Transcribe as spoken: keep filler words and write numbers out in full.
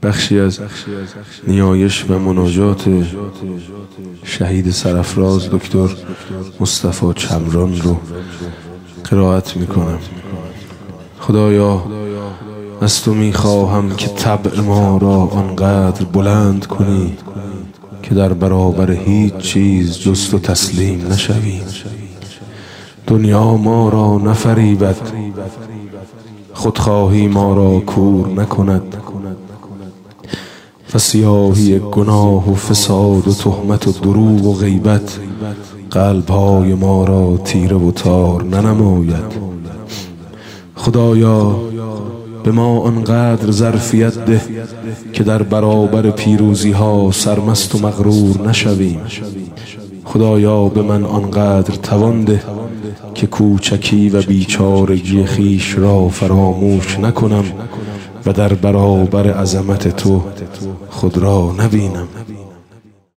بخشی از نیایش و مناجات شهید سرافراز دکتر مصطفی چمران رو قرائت میکنم. خدایا از تو میخواهم که طبع ما را آنقدر بلند کنی که در برابر هیچ چیز جز تو تسلیم نشویم. دنیا ما را نفریبد، خودخواهی ما را کور نکند و سیاهی گناه و فساد و تهمت و دروغ و غیبت قلب‌های ما را تیره و تار ننماید. خدایا به ما آنقدر ظرفیت ده که در برابر پیروزی ها سرمست و مغرور نشویم. خدایا به من آنقدر توان ده که کوچکی و بیچارگی خیش را فراموش نکنم و در برابر عظمت تو خود را نبینم.